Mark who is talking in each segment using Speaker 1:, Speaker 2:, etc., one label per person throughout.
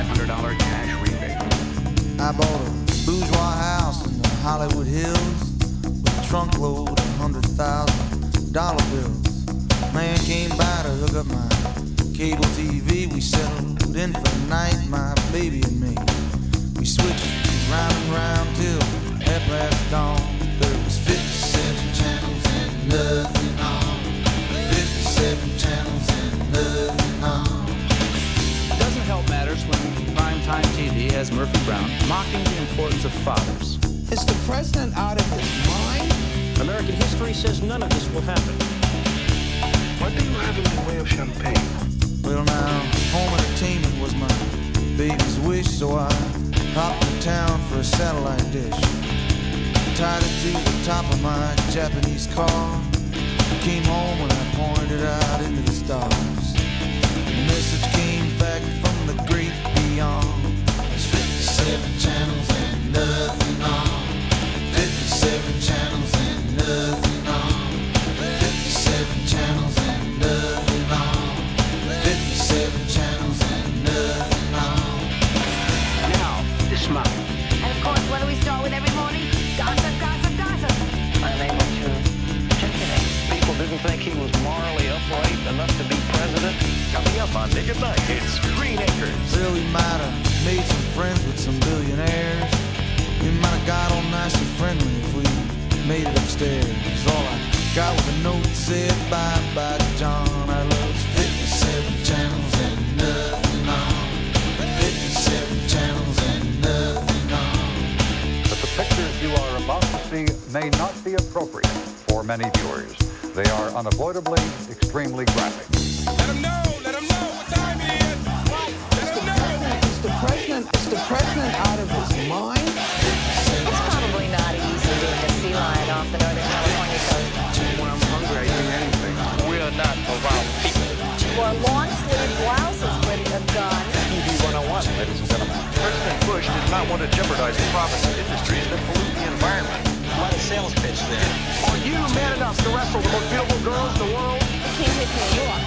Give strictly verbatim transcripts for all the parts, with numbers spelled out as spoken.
Speaker 1: five hundred dollars cash rebate.
Speaker 2: I bought a bourgeois house in the Hollywood Hills with a trunk load of one hundred thousand dollar bills. Man came by to hook up my cable T V. We settled in for the night, my baby and me. We switched round and round till half past dawn. There was fifty-seven channels and nothing on. fifty-seven channels and nothing on.
Speaker 1: It doesn't help matters when primetime T V has Murphy Brown mocking the importance of fathers.
Speaker 3: Is the president out of his mind?
Speaker 4: American history says none of this will happen.
Speaker 5: What do you have in the way of champagne?
Speaker 2: Well now, home entertainment was my baby's wish, so I hopped in town for a satellite dish. Tied it to the top of my Japanese car. Came home when I pointed it out into the stars. The message came back from the great beyond. There's fifty-seven channels and nothing on. fifty-seven channels and nothing on. fifty-seven channels and nothing on. fifty-seven channels and nothing on.
Speaker 4: Now, dismount.
Speaker 6: And of course, what do we start with every morning? Gossip, gossip, gossip. Unable to articulate.
Speaker 4: People didn't think he was morally upright enough to be president. Coming up on Nick at Night, it's Green Acres.
Speaker 2: Really might have made some friends with some billionaires. We might have got all nice and friendly if we made it upstairs. All I got was a note that said bye bye John. I love fifty-seven channels and nothing on. fifty-seven channels and nothing on.
Speaker 7: But the pictures you are about to see may not be appropriate for many viewers. They are unavoidably extremely graphic.
Speaker 5: Let them know, let them know what time it is. Let them know.
Speaker 3: Is the president, is the president out of his mind?
Speaker 6: It's probably not easy being a sea lion off the Northern California coast.
Speaker 1: When I'm hungry, I eat anything.
Speaker 4: We're not around people.
Speaker 6: Wore long-sleeve blouses with a gun.
Speaker 4: T V one oh one, ladies and gentlemen.
Speaker 8: President Bush did not want to jeopardize profits and industries that pollute the environment.
Speaker 4: What a sales pitch there.
Speaker 8: Are you man enough to wrestle the most beautiful girls in the world?
Speaker 6: Can't hit New York.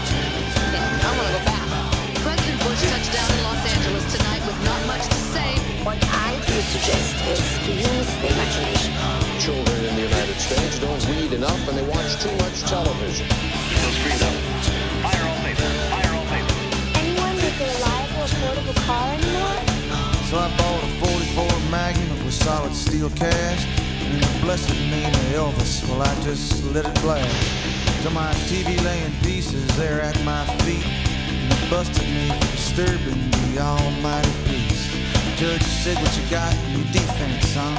Speaker 6: I want to go back.
Speaker 9: President Bush touched down in Los Angeles tonight with not much to say.
Speaker 6: What I would suggest is to use the imagination.
Speaker 10: Children in the United States don't read enough and they watch too much television.
Speaker 8: Keep those screens up. Fire all favor. Fire all favor.
Speaker 6: Anyone with a reliable, affordable car anymore?
Speaker 2: So I bought a forty-four Magnum with solid steel cast. And in the blessed name of Elvis, well, I just let it blast. Till my T V laying pieces there at my feet. And they busted me for disturbing the almighty peace. Judge said, what you got in your defense, son?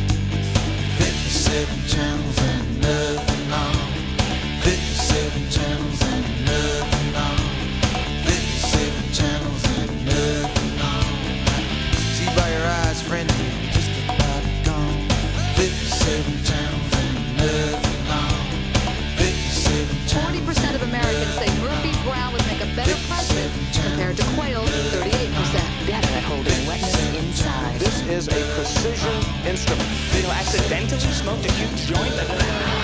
Speaker 2: fifty-seven channels and nothing on. fifty-seven channels and nothing on. fifty-seven channels and nothing on. See by your eyes, friend, you're just about gone. fifty-seven channels and nothing on. fifty-seven channels.
Speaker 9: forty percent of Americans say Murphy Brown would make a better president compared to Quayle, thirty-eight percent.
Speaker 6: Better at holding wetness inside.
Speaker 4: This is a precision instrument.
Speaker 1: You know, accidentally smoked a huge joint? Hungry,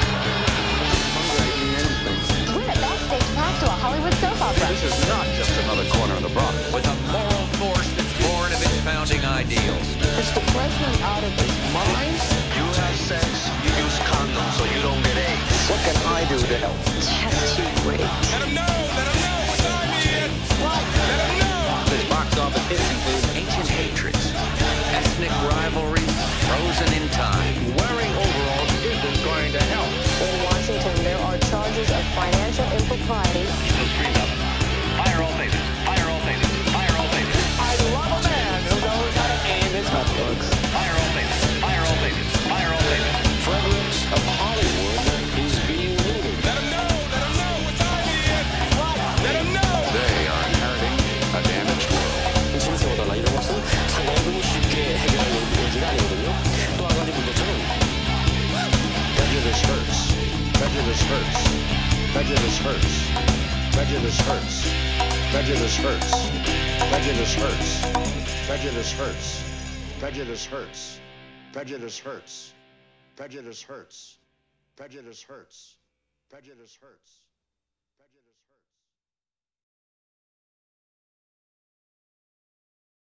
Speaker 1: I eat anything.
Speaker 6: We're a backstage pass to a Hollywood soap opera.
Speaker 8: This is not just another corner of the Bronx.
Speaker 11: With a moral force that's born of its founding ideals.
Speaker 3: Is the president out of his mind?
Speaker 8: You have sex, you use condoms so you don't get AIDS.
Speaker 4: What can I do to help?
Speaker 6: Test tube break.
Speaker 5: Let them know, let them know what time it is. Let them know.
Speaker 11: His box office hits include ancient hatreds, ethnic rivalries, frozen in time.
Speaker 4: Wearing overalls isn't going to help.
Speaker 6: In Washington, there are charges of financial impropriety.
Speaker 8: Keep those screens up. Fire all favors. Fire all favors. Fire all favors.
Speaker 4: I love a man who knows how to aim his hot dogs.
Speaker 8: Fire all favors. Fire all favors. Fire all favors.
Speaker 10: Fredericks of Hollywood is being looted.
Speaker 5: Let them know, let them know what time it is. Let them know.
Speaker 8: They are inheriting a damaged world.
Speaker 10: 진세보다 이런 것은 상당히 쉽게 해결할 문제가 아니거든요. 또 한 가지 문제점은
Speaker 7: Prejudice hurts. Prejudice hurts. Prejudice hurts. Prejudice hurts. Prejudice hurts. Prejudice hurts. Prejudice hurts. Prejudice hurts. Prejudice hurts. Prejudice hurts. Prejudice hurts. Prejudice hurts.